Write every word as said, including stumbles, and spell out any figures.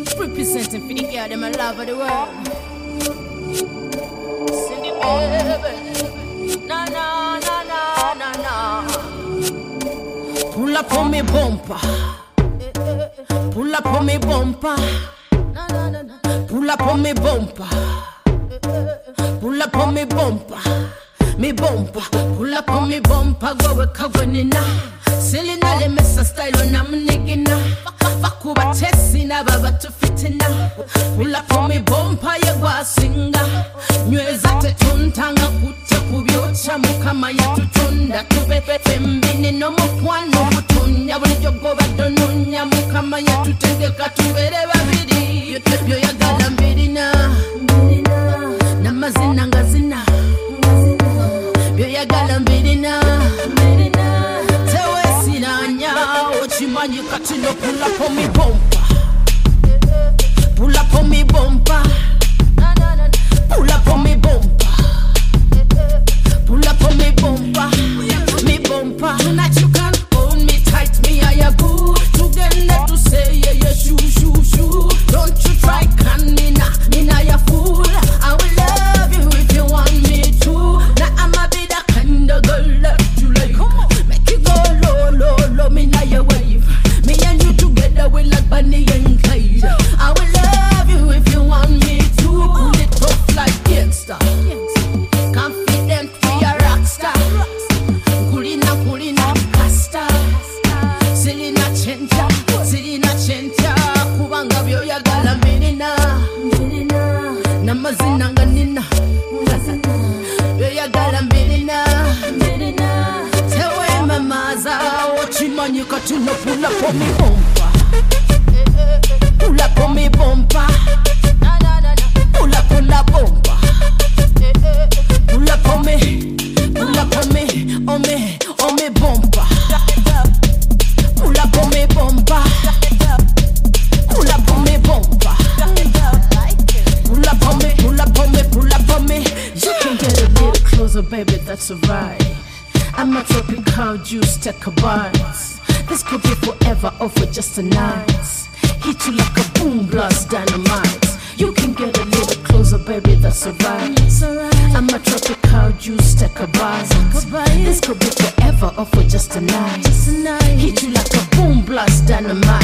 Representing for the girl, them a love of the world. Cindy baby, na na na na na na. Pull up on me bumper, pull up on me bumper, pull up on me bumper, pull up on me bumper, me bumper, pull up on me bumper, go we covering now. Silly na le messa style when I'm niggina. Fakuba tesina baba to fitina. Pull up on me bumper ye gwa singa. Nyweza tetuntanga kucha kubyocha mukama ya tutunda. Tubebe fembini no mukwano mutunya. Bulijo goba donunya mukama ya tutengeka tubere babiri. Yotebyo ya gala mbirina. Namazina ngazina. Byo ya gala mbirina. You got to know, pull up on me bumper, pull up on me bumper, pull up on me bumper, pull up on me bumper, me bumper. Tonight you can hold me tight, me I a good. Together to say yeah yeah shoo shoo shoo. Don't you try can me na, me na ya fool. I will love you if you want me to. Now I'ma be the kind of girl that you like. Make you go low low low, me na ya wave. Me and you together we like Bonnie and Clyde. I will love you if you want me to. Pull it tough like gangsta. Confident we a rockstar. Kulina kulina casta. Selina chencha, Selina chencha. Kubanga byo ya gala mirina. Namazina nganina. Byo ya gala mirina. Tewe mamaza. Man, you got to know, pull up on me bumper, pull up on me bumper, pull up on the bumper, pull up on me, pull up on me, on me, on me bumper, pull up on me bumper, pull up on me bumper, pull up on me, pull up on me, pull up on me. You can get a little closer, baby, that's alright. I'm a tropical juice, take a bite. This could be forever or for just a night. Hit you like a boom blast dynamite. You can get a little closer, baby, that's alright. I'm a tropical juice, take a bite. This could be forever or for just a night. Hit you like a boom blast dynamite.